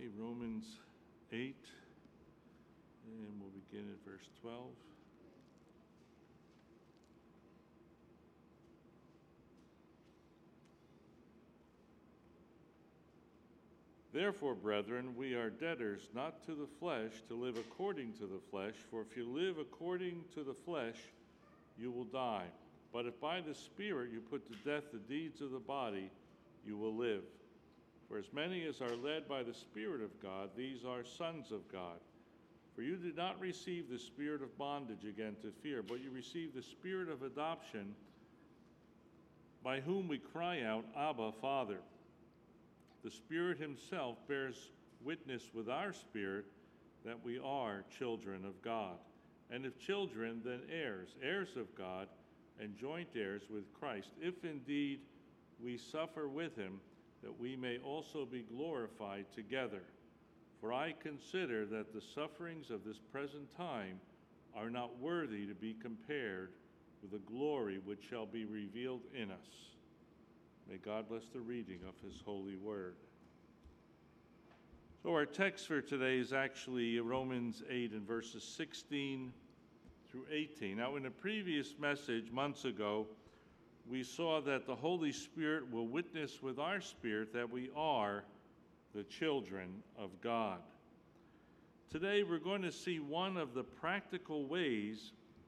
Okay, Romans 8, and we'll begin at verse 12. Therefore, brethren, we are debtors not to the flesh to live according to the flesh, for if you live according to the flesh, you will die. But if by the Spirit you put to death the deeds of the body, you will live. For as many as are led by the Spirit of God, these are sons of God. For you did not receive the spirit of bondage again to fear, but you received the spirit of adoption, by whom we cry out, Abba, Father. The Spirit himself bears witness with our spirit that we are children of God. And if children, then heirs, heirs of God, and joint heirs with Christ, if indeed we suffer with him, that we may also be glorified together. For I consider that the sufferings of this present time are not worthy to be compared with the glory which shall be revealed in us. May God bless the reading of his holy word. So our text for today is actually Romans 8 and verses 16 through 18. Now, in a previous message months ago, we saw that the Holy Spirit will witness with our spirit that we are the children of God. Today, we're going to see one of the practical ways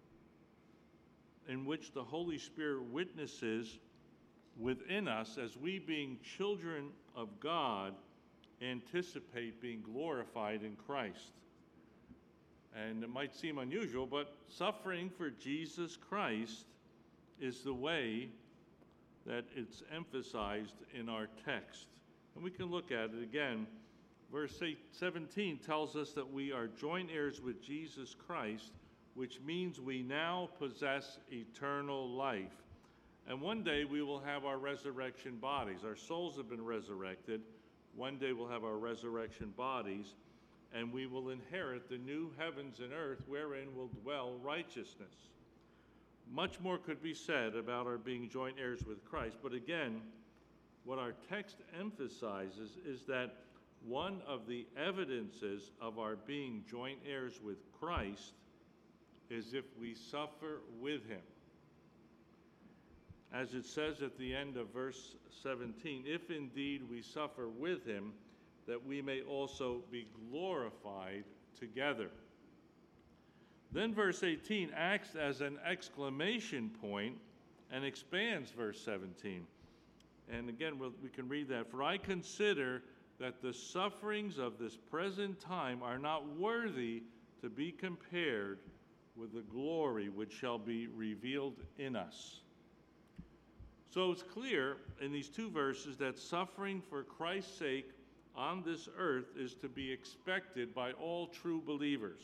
in which the Holy Spirit witnesses within us as we, being children of God, anticipate being glorified in Christ. And it might seem unusual, but suffering for Jesus Christ is the way that it's emphasized in our text. And we can look at it again. Verse 17 tells us that we are joint heirs with Jesus Christ, which means we now possess eternal life. And one day we will have our resurrection bodies. Our souls have been resurrected. One day we'll have our resurrection bodies, and we will inherit the new heavens and earth wherein will dwell righteousness. Much more could be said about our being joint heirs with Christ, but again, what our text emphasizes is that one of the evidences of our being joint heirs with Christ is if we suffer with him. As it says at the end of verse 17, if indeed we suffer with him, that we may also be glorified together. Then verse 18 acts as an exclamation point and expands verse 17. And again, we can read that. For I consider that the sufferings of this present time are not worthy to be compared with the glory which shall be revealed in us. So it's clear in these two verses that suffering for Christ's sake on this earth is to be expected by all true believers.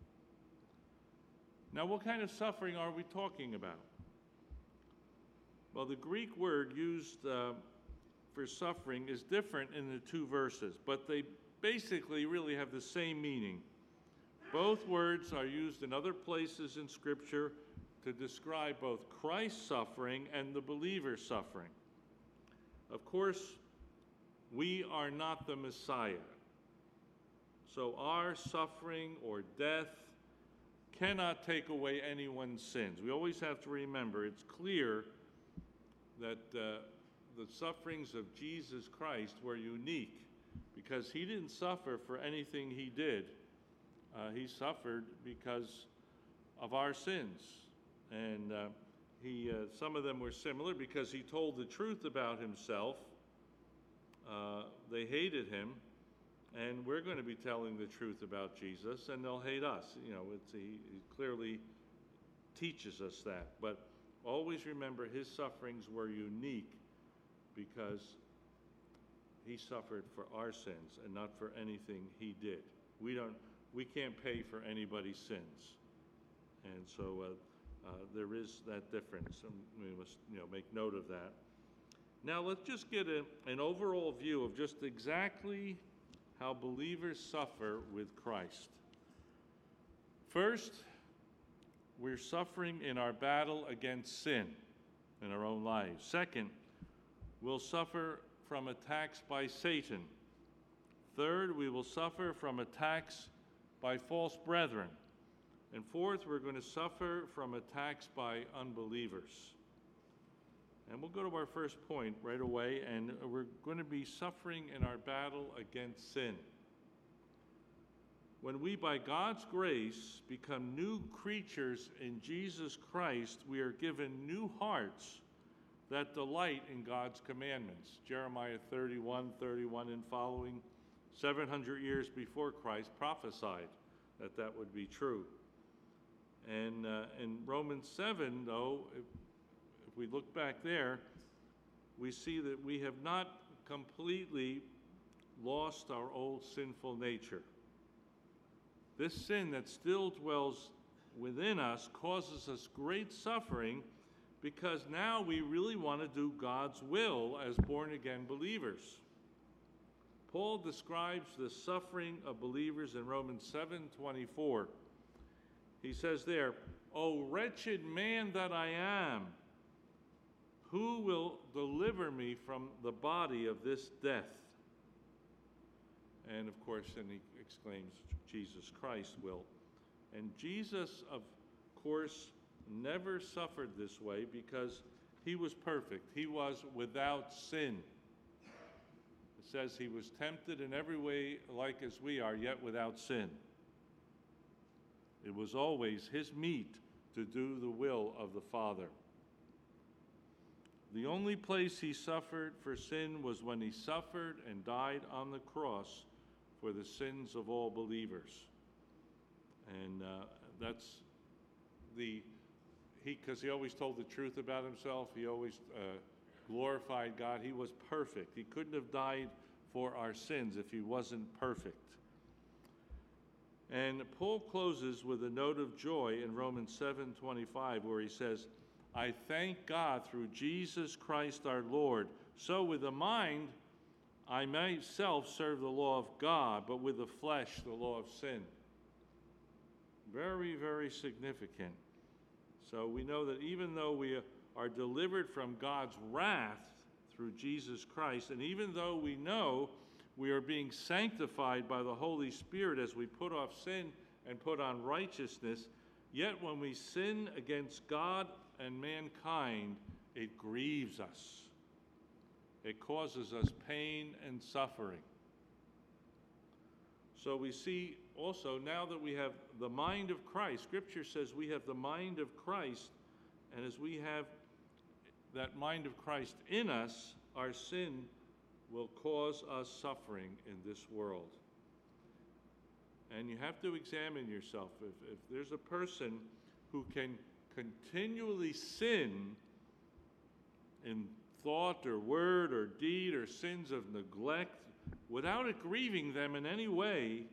Now, what kind of suffering are we talking about? Well, the Greek word used for suffering is different in the two verses, but they basically really have the same meaning. Both words are used in other places in Scripture to describe both Christ's suffering and the believer's suffering. Of course, we are not the Messiah. So our suffering or death cannot take away anyone's sins. We always have to remember it's clear that the sufferings of Jesus Christ were unique because he didn't suffer for anything he did. He suffered because of our sins. And some of them were similar because he told the truth about himself. They hated him, and we're going to be telling the truth about Jesus, and they'll hate us. He clearly teaches us that. But always remember his sufferings were unique because he suffered for our sins and not for anything he did. We can't pay for anybody's sins, and so there is that difference, and we must make note of that. Now let's just get an overall view of just exactly how believers suffer with Christ. First, we're suffering in our battle against sin in our own lives. Second, we'll suffer from attacks by Satan. Third, we will suffer from attacks by false brethren. And fourth, we're going to suffer from attacks by unbelievers. And we'll go to our first point right away, and we're going to be suffering in our battle against sin. When we, by God's grace, become new creatures in Jesus Christ, we are given new hearts that delight in God's commandments. Jeremiah 31 and following, 700 years before Christ, prophesied that that would be true. And in Romans 7, though, if we look back there, we see that we have not completely lost our old sinful nature. This sin that still dwells within us causes us great suffering because now we really want to do God's will as born-again believers. Paul describes the suffering of believers in Romans 7:24. He says there, "O wretched man that I am, who will deliver me from the body of this death?" And of course, then he exclaims, Jesus Christ will. And Jesus, of course, never suffered this way because he was perfect. He was without sin. It says he was tempted in every way like as we are, yet without sin. It was always his meat to do the will of the Father. The only place he suffered for sin was when he suffered and died on the cross for the sins of all believers. And that's because he always told the truth about himself. He always glorified God. He was perfect. He couldn't have died for our sins if he wasn't perfect. And Paul closes with a note of joy in Romans 7:25, where he says, "I thank God through Jesus Christ our Lord. So with the mind, I myself serve the law of God, but with the flesh, the law of sin." Very, very significant. So we know that even though we are delivered from God's wrath through Jesus Christ, and even though we know we are being sanctified by the Holy Spirit as we put off sin and put on righteousness, yet when we sin against God and mankind, it grieves us. It causes us pain and suffering. So we see also, now that we have the mind of Christ, Scripture says we have the mind of Christ, and as we have that mind of Christ in us, our sin will cause us suffering in this world. And you have to examine yourself. If there's a person who can continually sin in thought or word or deed or sins of neglect without it grieving them in any way,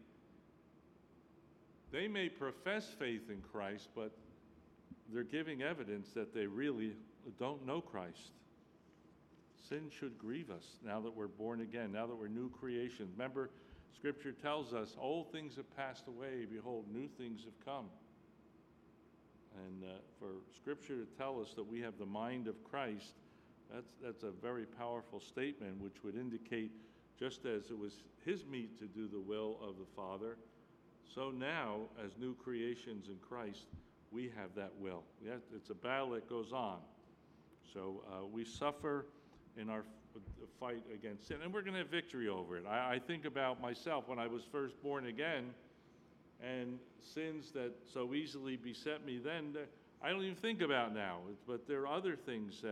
they may profess faith in Christ, but they're giving evidence that they really don't know Christ. Sin should grieve us now that we're born again, now that we're new creations. Remember, Scripture tells us, old things have passed away, behold, new things have come. And for Scripture to tell us that we have the mind of Christ, that's a very powerful statement, which would indicate just as it was his meat to do the will of the Father, so now, as new creations in Christ, we have that will. It's a battle that goes on. So we suffer in our fight against sin, and we're going to have victory over it. I think about myself when I was first born again, and sins that so easily beset me then, I don't even think about now. But there are other things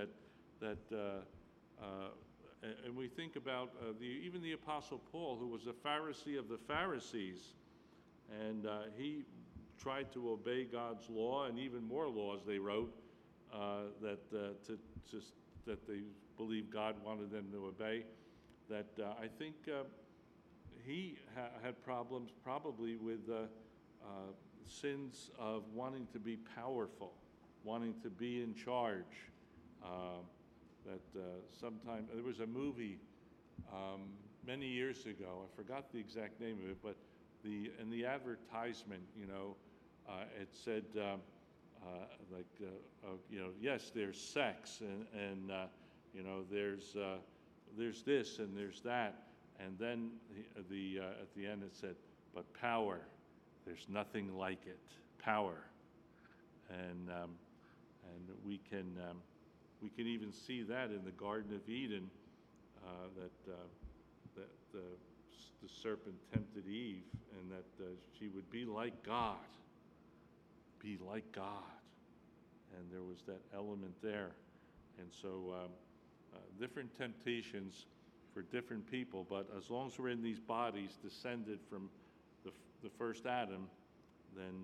and we think about even the Apostle Paul, who was a Pharisee of the Pharisees, and he tried to obey God's law, and even more laws they wrote that they believed God wanted them to obey. That I think he had problems probably with sins of wanting to be powerful, wanting to be in charge. Sometime there was a movie many years ago. I forgot the exact name of it, but in the advertisement, it said yes, there's sex and there's this and there's that, And then at the end it said, but power, there's nothing like it. Power. And we can even see that in the Garden of Eden, that the serpent tempted Eve, and that she would be like God. Be like God. And there was that element there. And so different temptations for different people, but as long as we're in these bodies descended from the first Adam, then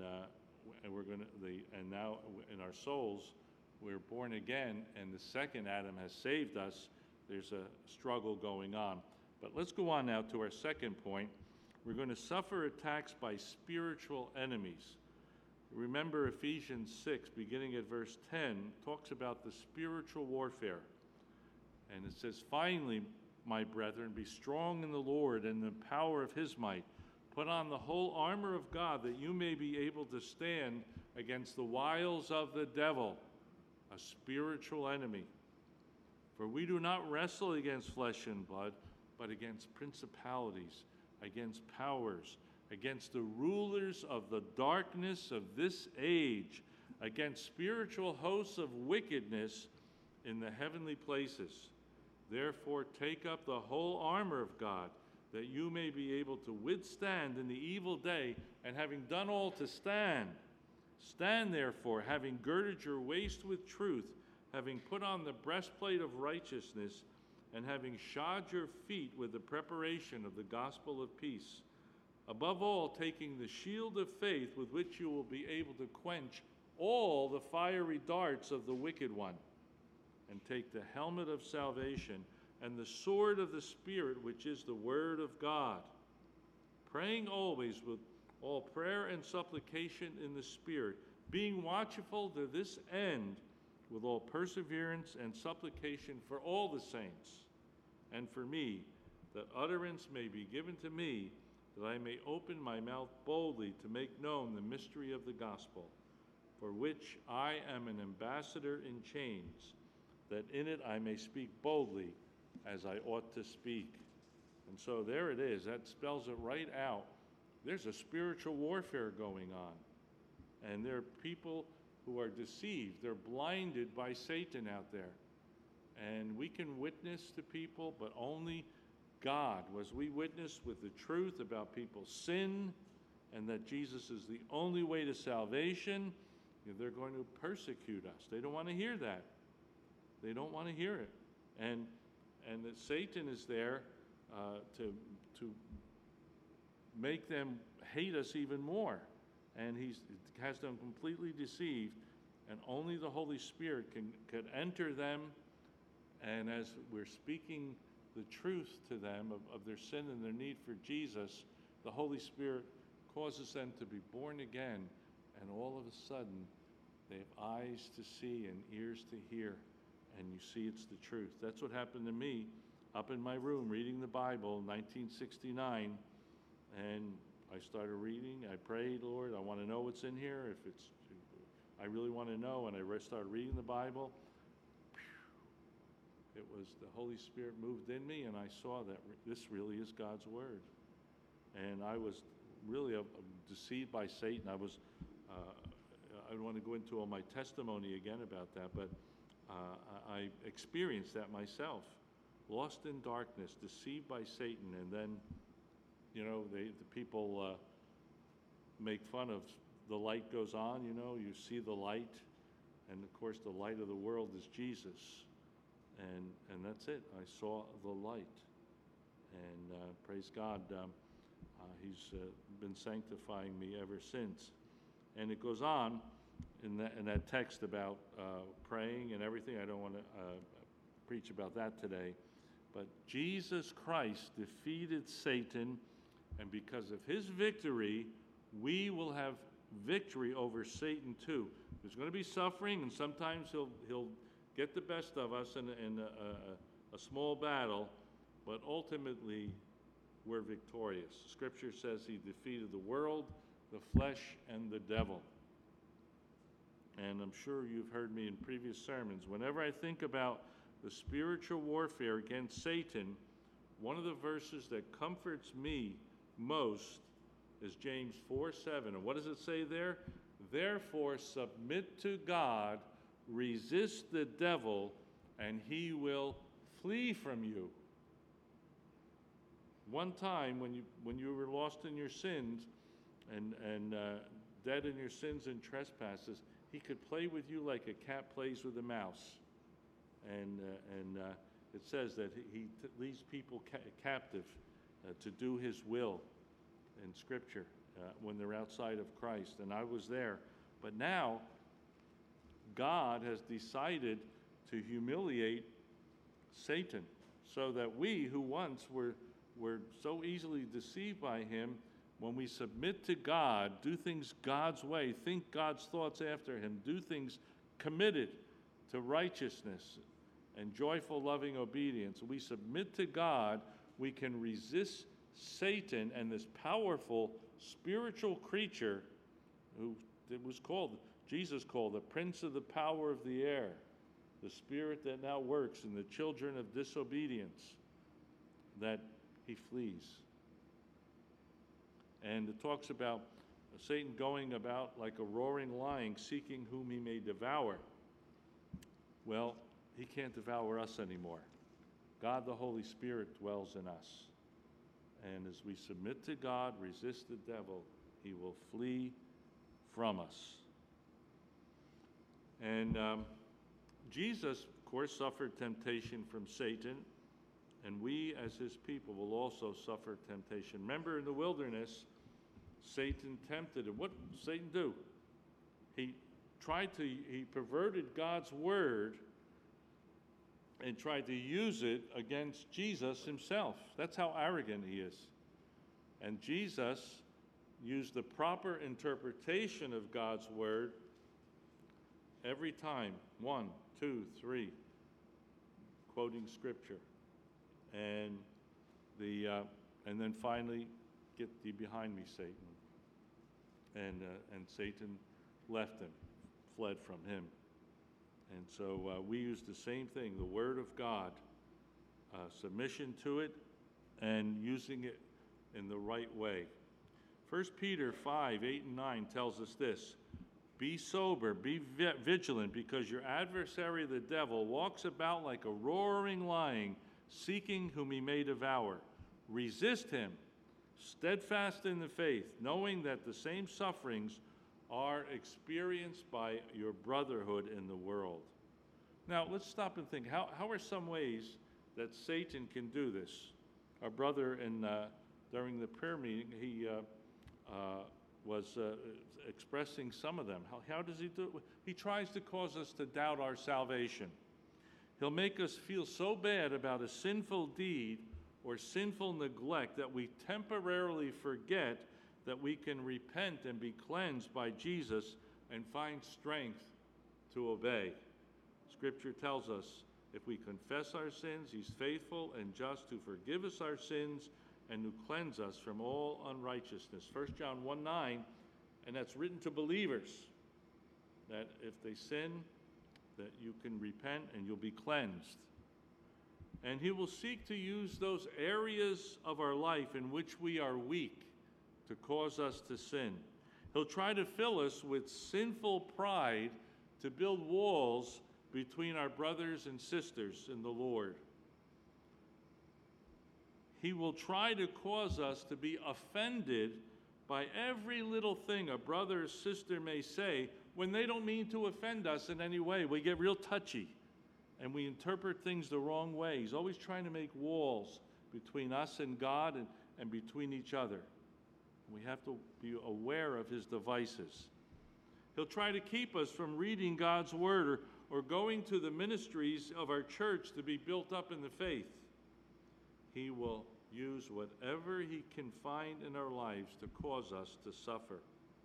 and now in our souls we're born again, and the second Adam has saved us. There's a struggle going on. But let's go on now to our second point. We're going to suffer attacks by spiritual enemies. Remember Ephesians 6, beginning at verse 10, talks about the spiritual warfare. And it says, finally, my brethren, be strong in the Lord and the power of his might. Put on the whole armor of God, that you may be able to stand against the wiles of the devil, a spiritual enemy. For we do not wrestle against flesh and blood, but against principalities, against powers, against the rulers of the darkness of this age, against spiritual hosts of wickedness in the heavenly places. Therefore, take up the whole armor of God, that you may be able to withstand in the evil day, and having done all to stand. Stand therefore, having girded your waist with truth, having put on the breastplate of righteousness, and having shod your feet with the preparation of the gospel of peace. Above all, taking the shield of faith, with which you will be able to quench all the fiery darts of the wicked one, and take the helmet of salvation and the sword of the Spirit, which is the word of God, praying always with all prayer and supplication in the Spirit, being watchful to this end with all perseverance and supplication for all the saints, and for me, that utterance may be given to me, that I may open my mouth boldly to make known the mystery of the gospel, for which I am an ambassador in chains, that in it I may speak boldly as I ought to speak. And so there it is. That spells it right out. There's a spiritual warfare going on. And there are people who are deceived. They're blinded by Satan out there. And we can witness to people, but only God. Was we witness with the truth about people's sin and that Jesus is the only way to salvation, they're going to persecute us. They don't want to hear that. They don't want to hear it. And that Satan is there to make them hate us even more. And he has them completely deceived, and only the Holy Spirit can enter them. And as we're speaking the truth to them of their sin and their need for Jesus, the Holy Spirit causes them to be born again, and all of a sudden they have eyes to see and ears to hear, and you see it's the truth. That's what happened to me up in my room reading the Bible in 1969, and I started reading. I prayed, Lord, I want to know what's in here. I really want to know, and I started reading the Bible. It was the Holy Spirit moved in me, and I saw that this really is God's Word. And I was really deceived by Satan. I don't want to go into all my testimony again about that, but I experienced that myself. Lost in darkness, deceived by Satan, and then, the people make fun of the light goes on, you see the light, and of course the light of the world is Jesus. And that's it. I saw the light, and praise God, he's been sanctifying me ever since. And it goes on in that text about praying and everything. I don't want to preach about that today, but Jesus Christ defeated Satan, and because of his victory, we will have victory over Satan too. There's going to be suffering, and sometimes he'll get the best of us in a small battle, but ultimately we're victorious. Scripture says he defeated the world, the flesh, and the devil. And I'm sure you've heard me in previous sermons. Whenever I think about the spiritual warfare against Satan, one of the verses that comforts me most is James 4:7. And what does it say there? Therefore, submit to God, resist the devil, and he will flee from you. One time when you were lost in your sins and dead in your sins and trespasses, he could play with you like a cat plays with a mouse. And it says that he leads people captive to do his will in Scripture when they're outside of Christ. And I was there. But now, God has decided to humiliate Satan so that we who once were so easily deceived by him, when we submit to God, do things God's way, think God's thoughts after him, do things committed to righteousness and joyful, loving obedience, we submit to God, we can resist Satan and this powerful spiritual creature who Jesus called the prince of the power of the air, the spirit that now works in the children of disobedience, that he flees. And it talks about Satan going about like a roaring lion, seeking whom he may devour. Well, he can't devour us anymore. God, the Holy Spirit, dwells in us. And as we submit to God, resist the devil, he will flee from us. And Jesus, of course, suffered temptation from Satan, and we as his people will also suffer temptation. Remember in the wilderness, Satan tempted him. What did Satan do? He perverted God's word and tried to use it against Jesus himself. That's how arrogant he is. And Jesus used the proper interpretation of God's word every time. 1, 2, 3, quoting Scripture. And then finally, get thee behind me, Satan. And Satan left him, fled from him. And so we use the same thing, the Word of God, submission to it, and using it in the right way. 1 Peter 5, 8 and 9 tells us this: be sober, be vigilant, because your adversary the devil walks about like a roaring lion, seeking whom he may devour. Resist him, steadfast in the faith, knowing that the same sufferings are experienced by your brotherhood in the world. Now, let's stop and think. How are some ways that Satan can do this? Our brother, during the prayer meeting, he was expressing some of them. How does he do it? He tries to cause us to doubt our salvation. He'll make us feel so bad about a sinful deed or sinful neglect that we temporarily forget that we can repent and be cleansed by Jesus and find strength to obey. Scripture tells us if we confess our sins, he's faithful and just to forgive us our sins and to cleanse us from all unrighteousness. 1 John 1:9, and that's written to believers, that if they sin, that you can repent and you'll be cleansed. And he will seek to use those areas of our life in which we are weak to cause us to sin. He'll try to fill us with sinful pride to build walls between our brothers and sisters in the Lord. He will try to cause us to be offended by every little thing a brother or sister may say when they don't mean to offend us in any way. We get real touchy and we interpret things the wrong way. He's always trying to make walls between us and God and between each other. We have to be aware of his devices. He'll try to keep us from reading God's word or going to the ministries of our church to be built up in the faith. He will use whatever he can find in our lives to cause us to suffer.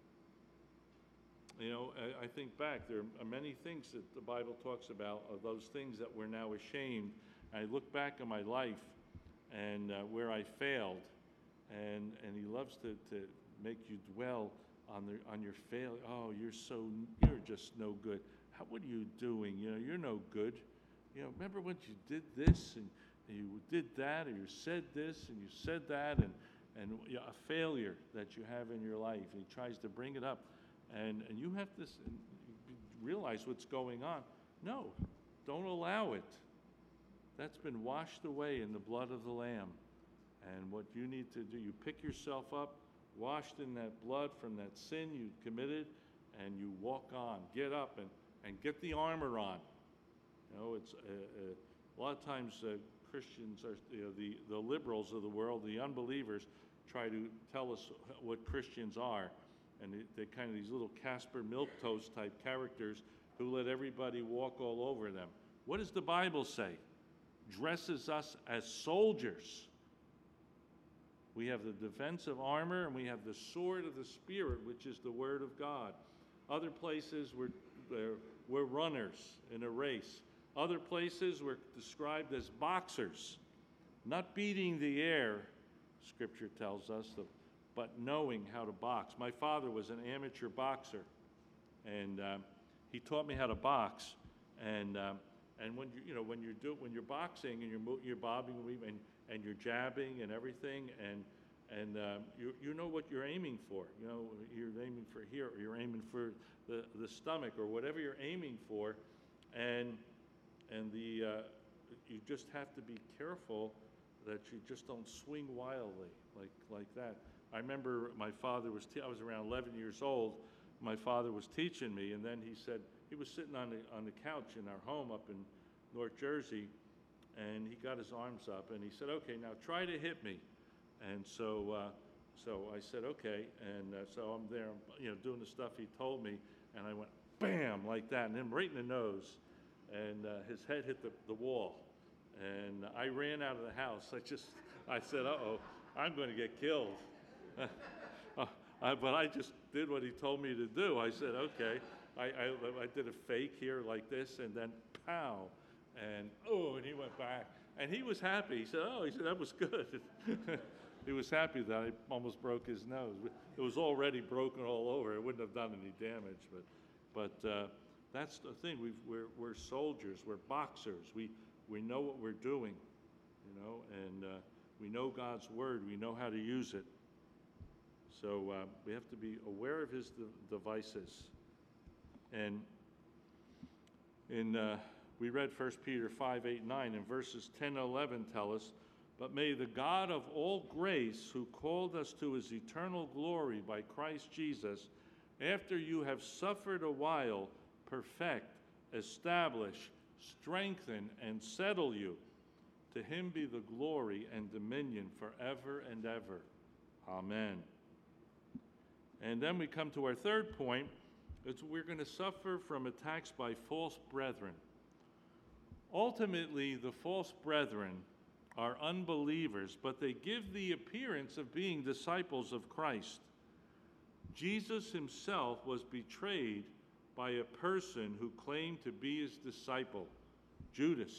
You know, I think back, there are many things that the Bible talks about, of those things that we're now ashamed. I look back on my life and where I failed, and he loves to make you dwell on your failure. Oh, you're just no good. What are you doing? You know, you're no good. You know, remember when you did this and you did that, or you said this, and you said that, and a failure that you have in your life. He tries to bring it up, and you have to realize what's going on. No, don't allow it. That's been washed away in the blood of the Lamb. And what you need to do, you pick yourself up, washed in that blood from that sin you committed, and you walk on. Get up and get the armor on. You know, it's a lot of times Christians are, the liberals of the world, the unbelievers, try to tell us what Christians are. And they're kind of these little Casper Milquetoast type characters who let everybody walk all over them. What does the Bible say? Dresses us as soldiers. We have the defensive armor, and we have the sword of the Spirit, which is the Word of God. Other places we're runners in a race. Other places we're described as boxers, not beating the air, Scripture tells us, but knowing how to box. My father was an amateur boxer, and he taught me how to box. And when you're boxing and you're bobbing and you're jabbing and everything, and you know what you're aiming for. You know, you're aiming for here, or you're aiming for the stomach, or whatever you're aiming for, and you just have to be careful that you just don't swing wildly like that. I remember my father I was around 11 years old. My father was teaching me, and then he said, he was sitting on the couch in our home up in North Jersey, and he got his arms up, and he said, okay, now try to hit me. And so I said, okay, and so I'm there, doing the stuff he told me, and I went, bam, like that, and him right in the nose, and his head hit the wall, and I ran out of the house. I said, uh-oh, I'm going to get killed. But I just did what he told me to do. I said, okay. I did a fake here like this, and then pow, and he went back. And he was happy. He said, that was good. He was happy that I almost broke his nose. It was already broken all over. It wouldn't have done any damage. But that's the thing. We're soldiers. We're boxers. We know what we're doing, and we know God's word. We know how to use it. So we have to be aware of his devices. And we read 1 Peter 5:8-9, and verses 10 and 11 tell us, but may the God of all grace, who called us to his eternal glory by Christ Jesus, after you have suffered a while, perfect, establish, strengthen, and settle you. To him be the glory and dominion forever and ever. Amen. And then we come to our third point. It's we're going to suffer from attacks by false brethren. Ultimately, the false brethren are unbelievers, but they give the appearance of being disciples of Christ. Jesus himself was betrayed by a person who claimed to be his disciple, Judas.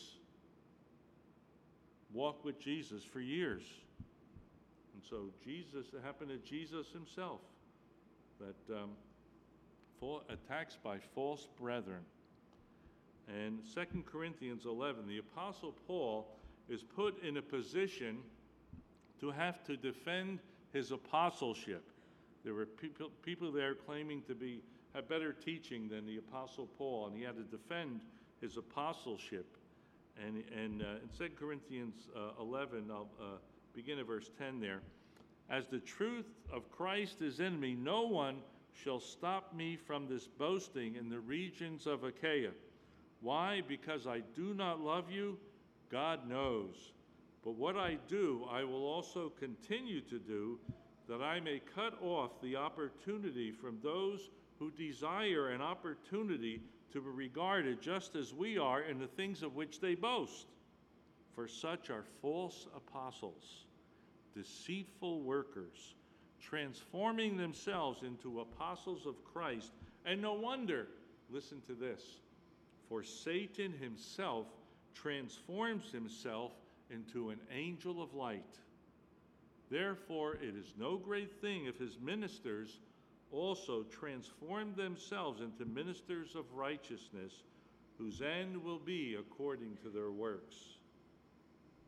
Walked with Jesus for years. And so it happened to Jesus himself, that attacks by false brethren. And 2 Corinthians 11, the Apostle Paul is put in a position to have to defend his apostleship. There were people there claiming to have better teaching than the Apostle Paul, and he had to defend his apostleship. And in 2 Corinthians 11, I'll begin at verse 10 there. As the truth of Christ is in me, no one shall stop me from this boasting in the regions of Achaia. Why? Because I do not love you? God knows. But what I do, I will also continue to do, that I may cut off the opportunity from those who desire an opportunity to be regarded just as we are in the things of which they boast. For such are false apostles, deceitful workers, transforming themselves into apostles of Christ. And no wonder, listen to this, for Satan himself transforms himself into an angel of light. Therefore, it is no great thing if his ministers also transform themselves into ministers of righteousness, whose end will be according to their works.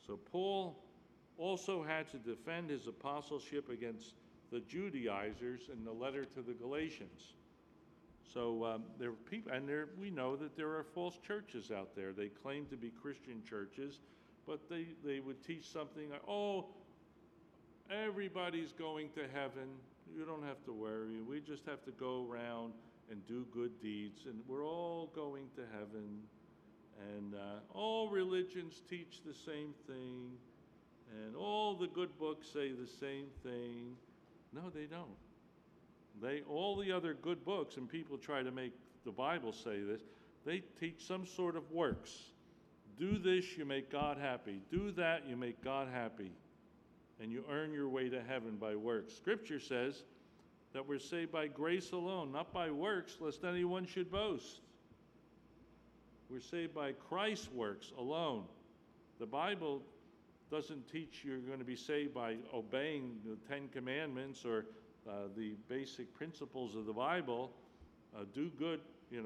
So Paul also had to defend his apostleship against the Judaizers in the letter to the Galatians. So there are people, and we know that there are false churches out there. They claim to be Christian churches, but they would teach something like, oh, everybody's going to heaven. You don't have to worry. We just have to go around and do good deeds, and we're all going to heaven. And all religions teach the same thing, and all the good books say the same thing. No, they don't. All the other good books, and people try to make the Bible say this, they teach some sort of works. Do this, you make God happy. Do that, you make God happy. And you earn your way to heaven by works. Scripture says that we're saved by grace alone, not by works, lest anyone should boast. We're saved by Christ's works alone. The Bible doesn't teach you're going to be saved by obeying the Ten Commandments or the basic principles of the Bible. Do good,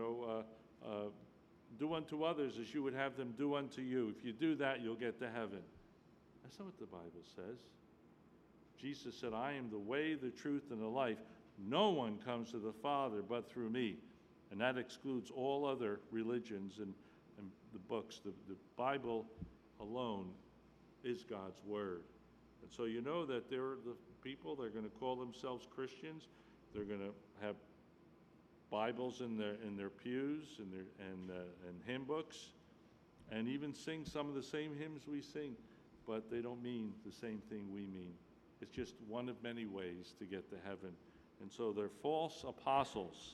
do unto others as you would have them do unto you. If you do that, you'll get to heaven. That's not what the Bible says. Jesus said, I am the way, the truth, and the life. No one comes to the Father but through me. And that excludes all other religions and the books. The Bible alone is God's Word. And so you know that there are the people, they're going to call themselves Christians. They're going to have Bibles in their pews and hymn books, and even sing some of the same hymns we sing, but they don't mean the same thing we mean. It's just one of many ways to get to heaven. And so they're false apostles.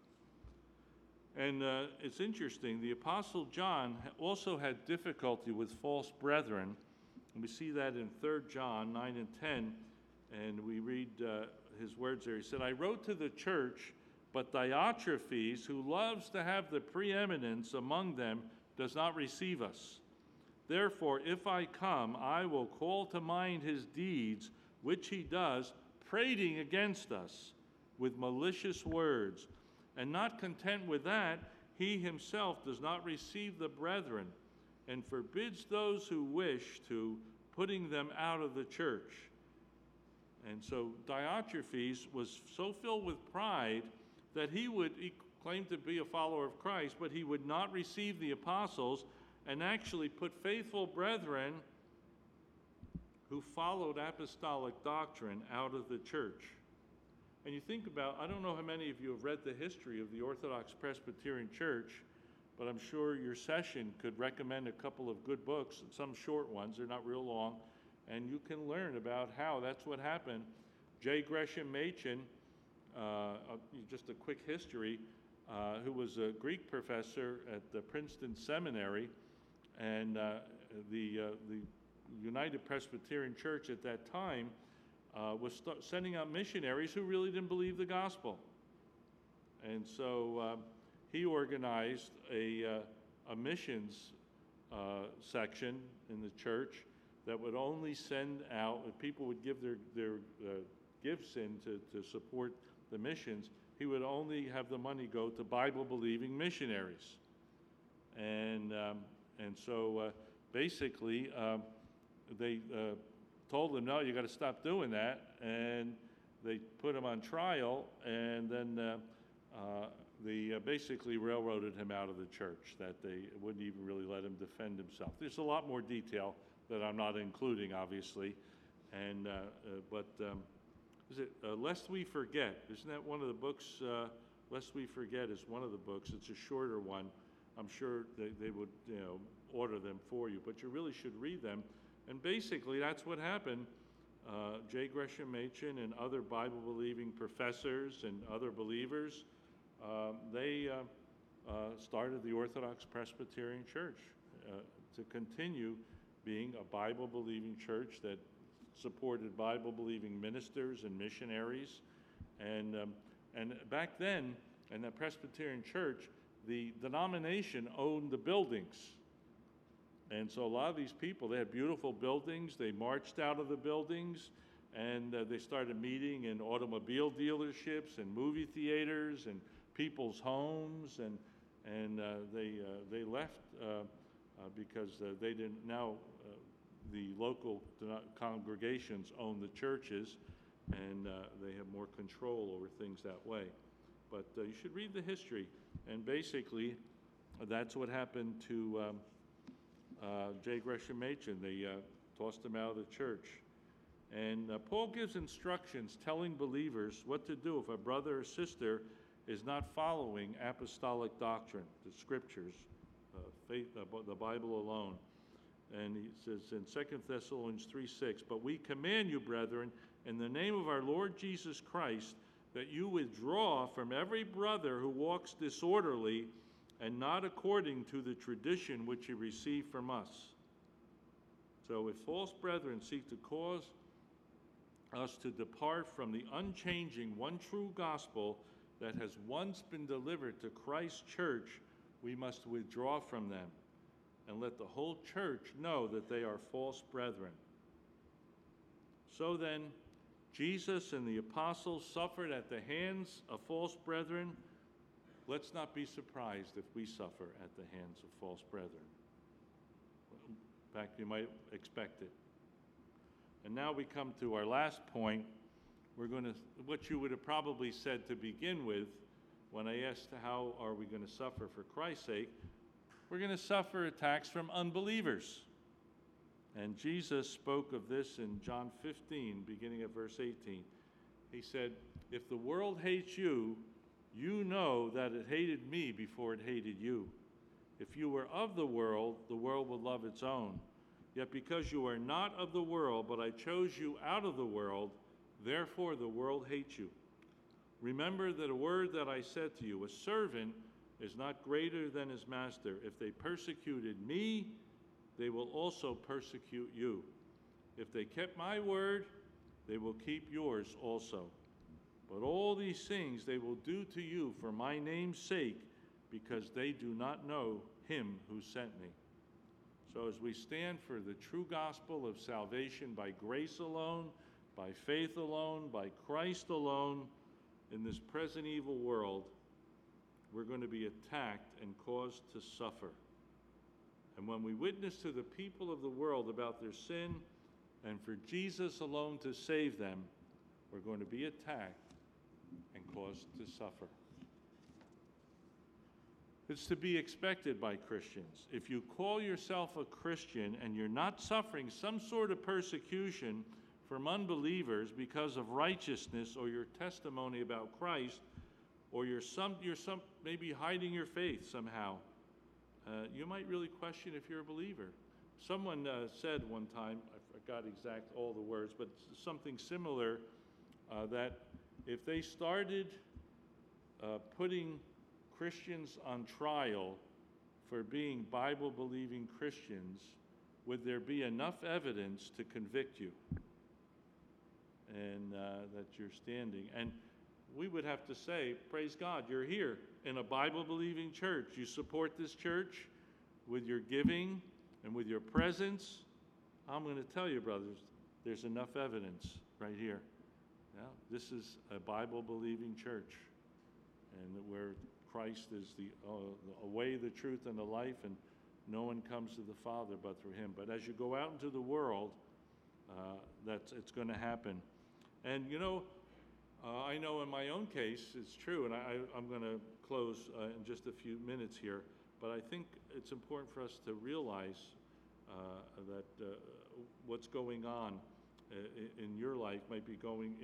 And it's interesting, the Apostle John also had difficulty with false brethren. And we see that in 3 John 9 and 10, and we read his words there. He said, I wrote to the church, but Diotrephes, who loves to have the preeminence among them, does not receive us. Therefore, if I come, I will call to mind his deeds, which he does, prating against us with malicious words. And not content with that, he himself does not receive the brethren, and forbids those who wish to, putting them out of the church. And so Diotrephes was so filled with pride that he claimed to be a follower of Christ, but he would not receive the apostles and actually put faithful brethren who followed apostolic doctrine out of the church. And you think about, I don't know how many of you have read the history of the Orthodox Presbyterian Church, but I'm sure your session could recommend a couple of good books, some short ones, they're not real long, and you can learn about how that's what happened. J. Gresham Machen, just a quick history, who was a Greek professor at the Princeton Seminary, and the United Presbyterian Church at that time was sending out missionaries who really didn't believe the gospel. And so he organized a missions section in the church that would only send out, if people would give their gifts in to support the missions, he would only have the money go to Bible-believing missionaries. And so basically they told him, no, you got to stop doing that, and they put him on trial, and then they basically railroaded him out of the church, that they wouldn't even really let him defend himself. There's a lot more detail that I'm not including, obviously, and but is it Lest We Forget? Isn't that one of the books? Lest We Forget is one of the books. It's a shorter one. I'm sure they would order them for you, but you really should read them. And basically, that's what happened. J. Gresham Machen and other Bible-believing professors and other believers, they started the Orthodox Presbyterian Church to continue being a Bible-believing church that supported Bible-believing ministers and missionaries. And back then, in the Presbyterian Church, the denomination owned the buildings. And so a lot of these people, they had beautiful buildings. They marched out of the buildings, and they started meeting in automobile dealerships and movie theaters and people's homes, and they left because they didn't. Now the local congregations own the churches, and they have more control over things that way. But you should read the history, and basically, that's what happened to J. Gresham Machen. They tossed him out of the church. And Paul gives instructions telling believers what to do if a brother or sister is not following apostolic doctrine, the scriptures, faith, the Bible alone. And he says in 2 Thessalonians 3:6, "But we command you, brethren, in the name of our Lord Jesus Christ, that you withdraw from every brother who walks disorderly and not according to the tradition which you received from us." So if false brethren seek to cause us to depart from the unchanging, one true gospel that has once been delivered to Christ's church, we must withdraw from them and let the whole church know that they are false brethren. So then, Jesus and the apostles suffered at the hands of false brethren. Let's not be surprised if we suffer at the hands of false brethren. In fact, you might expect it. And now we come to our last point. We're going to, what you would have probably said to begin with when I asked how are we going to suffer for Christ's sake, we're going to suffer attacks from unbelievers. And Jesus spoke of this in John 15, beginning at verse 18. He said, "If the world hates you, you know that it hated me before it hated you. If you were of the world would love its own. Yet because you are not of the world, but I chose you out of the world, therefore the world hates you. Remember that a word that I said to you, a servant is not greater than his master. If they persecuted me, they will also persecute you. If they kept my word, they will keep yours also. But all these things they will do to you for my name's sake, because they do not know him who sent me." So as we stand for the true gospel of salvation by grace alone, by faith alone, by Christ alone, in this present evil world, we're going to be attacked and caused to suffer. And when we witness to the people of the world about their sin and for Jesus alone to save them, we're going to be attacked and caused to suffer. It's to be expected by Christians. If you call yourself a Christian and you're not suffering some sort of persecution from unbelievers because of righteousness or your testimony about Christ, or you're maybe hiding your faith somehow, you might really question if you're a believer. Someone said one time, I forgot all the words, but something similar, that if they started putting Christians on trial for being Bible-believing Christians, would there be enough evidence to convict you and that you're standing? And we would have to say, praise God, you're here in a Bible-believing church. You support this church with your giving and with your presence. I'm going to tell you, brothers, there's enough evidence right here. Yeah, this is a Bible-believing church, and where Christ is the way, the truth, and the life, and no one comes to the Father but through him. But as you go out into the world, it's going to happen. And you know, I know in my own case it's true, and I'm going to close in just a few minutes here, but I think it's important for us to realize that what's going on in your life might be going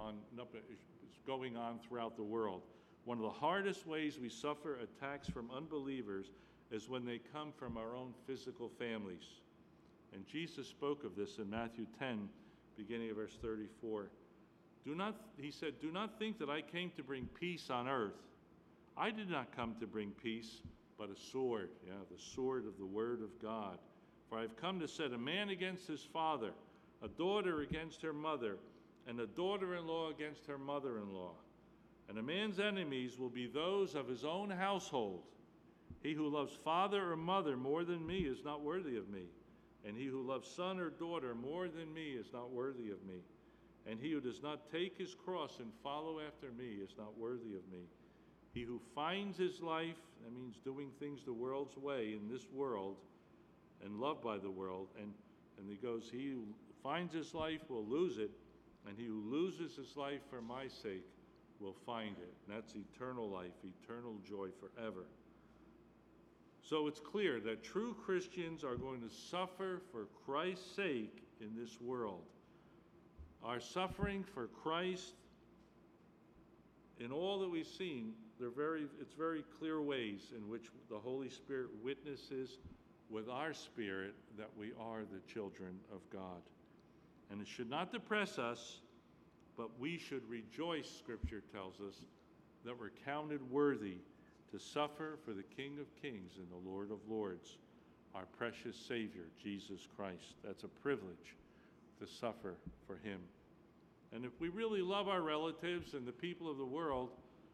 on throughout the world. One of the hardest ways we suffer attacks from unbelievers is when they come from our own physical families. And Jesus spoke of this in Matthew 10, beginning of verse 34. He said, "Do not think that I came to bring peace on earth. I did not come to bring peace, but a sword." Yeah, the sword of the word of God. "For I have come to set a man against his father, a daughter against her mother, and a daughter-in-law against her mother-in-law. And a man's enemies will be those of his own household. He who loves father or mother more than me is not worthy of me. And he who loves son or daughter more than me is not worthy of me. And he who does not take his cross and follow after me is not worthy of me. He who finds his life," that means doing things the world's way in this world and loved by the world, and And he goes, he who finds his life will lose it, and he who loses his life for my sake will find it. And that's eternal life, eternal joy forever. So it's clear that true Christians are going to suffer for Christ's sake in this world. Our suffering for Christ, in all that we've seen, it's very clear ways in which the Holy Spirit witnesses with our spirit that we are the children of God. And it should not depress us, but we should rejoice, Scripture tells us, that we're counted worthy to suffer for the King of Kings and the Lord of Lords, our precious Savior, Jesus Christ. That's a privilege to suffer for him. And if we really love our relatives and the people of the world,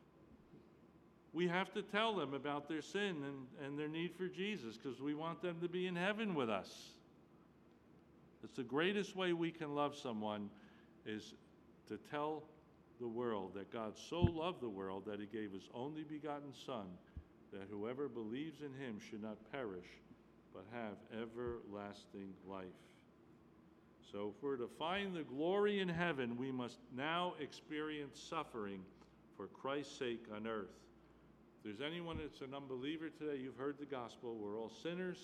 we have to tell them about their sin and their need for Jesus, because we want them to be in heaven with us. It's the greatest way we can love someone, is to tell the world that God so loved the world that he gave his only begotten Son, that whoever believes in him should not perish, but have everlasting life. So if we're to find the glory in heaven, we must now experience suffering for Christ's sake on earth. If there's anyone that's an unbeliever today, you've heard the gospel. We're all sinners,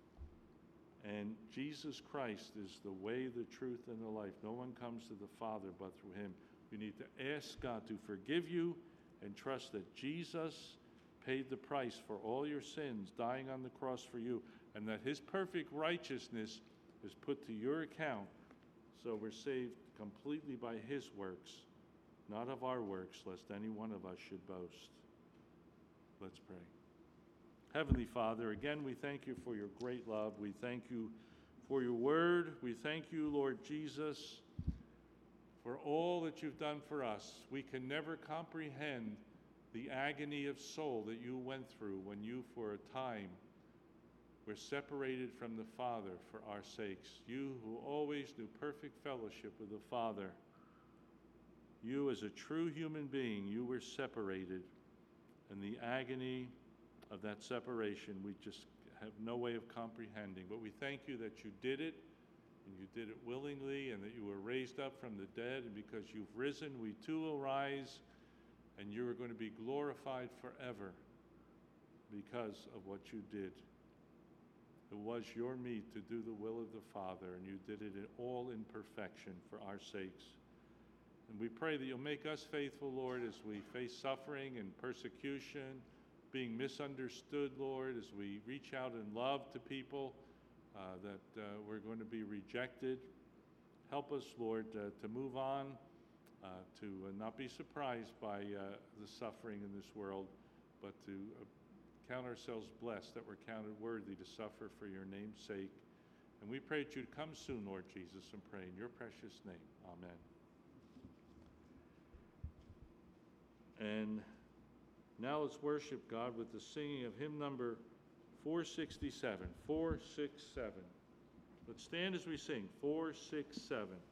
and Jesus Christ is the way, the truth, and the life. No one comes to the Father but through him. You need to ask God to forgive you and trust that Jesus paid the price for all your sins, dying on the cross for you, and that his perfect righteousness is put to your account, so we're saved completely by his works, not of our works, lest any one of us should boast. Let's pray. Heavenly Father, again, we thank you for your great love. We thank you for your word. We thank you, Lord Jesus, for all that you've done for us. We can never comprehend the agony of soul that you went through when you, for a time, were separated from the Father for our sakes. You who always knew perfect fellowship with the Father, you as a true human being, you were separated. And the agony of that separation, we just have no way of comprehending. But we thank you that you did it, and you did it willingly, and that you were raised up from the dead. And because you've risen, we too will rise, and you are going to be glorified forever because of what you did. It was your meat to do the will of the Father, and you did it all in perfection for our sakes. And we pray that you'll make us faithful, Lord, as we face suffering and persecution, being misunderstood, Lord, as we reach out in love to people that we're going to be rejected. Help us, Lord, to move on, to not be surprised by the suffering in this world, but to count ourselves blessed that we're counted worthy to suffer for your name's sake. And we pray that you'd come soon, Lord Jesus, and pray in your precious name. Amen. And now let's worship God with the singing of hymn number 467. 467. Let's stand as we sing. 467.